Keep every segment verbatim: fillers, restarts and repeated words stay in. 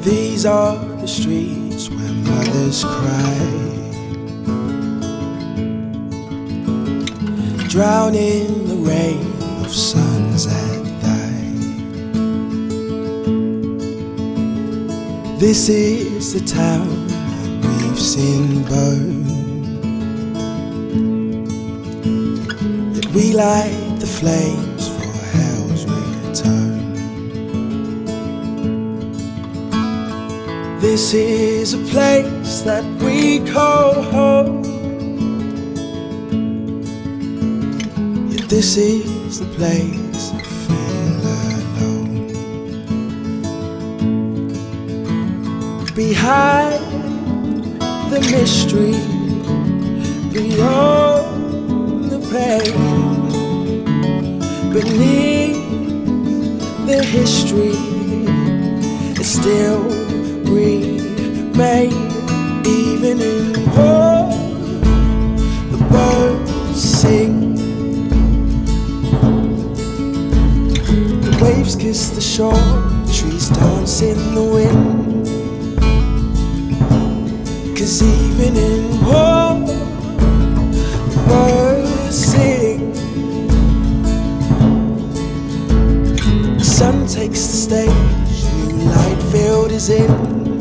These are the streets where mothers cry, drown in the rain of sons that die. This is the town that we've seen burn, yet we light the flames for hell's return. This is a place that we call home, yet this is the place I feel alone. Behind the mystery, beyond the pain, beneath the history, it's still remain. Even in war, the birds sing, the waves kiss the shore, trees dance in the wind. 'Cause even in war, the birds sing. The sun takes the stage, new light field is in.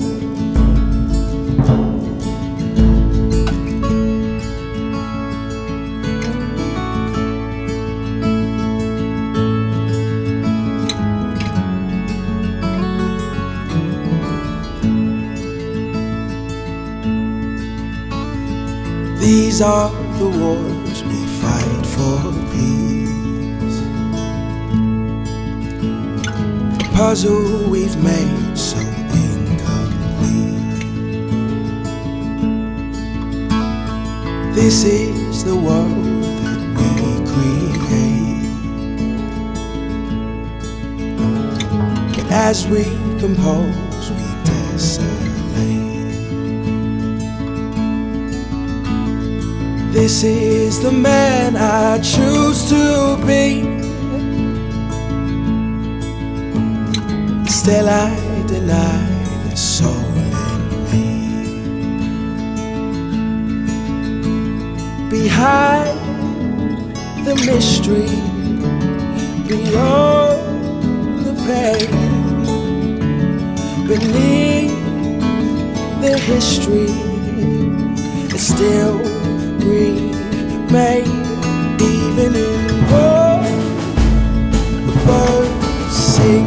These are the wars we fight for peace, a puzzle we've made so incomplete. This is the world that we create, but as we compose, we desolate. This is the man I choose to be. Still I deny the soul in me. Behind the mystery, beyond the pain, beneath the history, it's still remain. Even in war, the birds sing,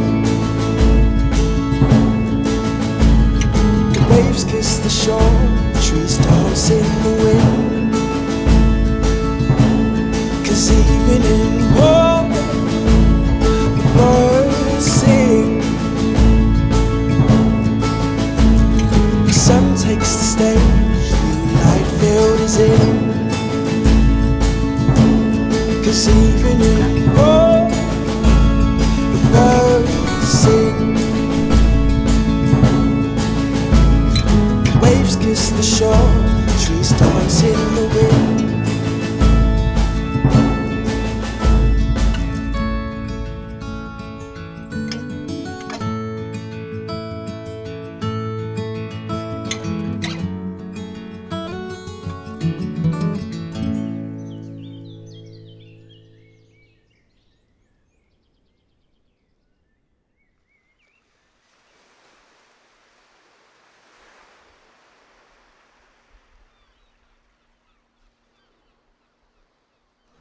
the waves kiss the shore, trees dance in the wind. 'Cause even in war, the birds sing. The sun takes the stage, new light field is in. 'Cause even in war, the birds sing. Waves kiss the shore, trees dance in the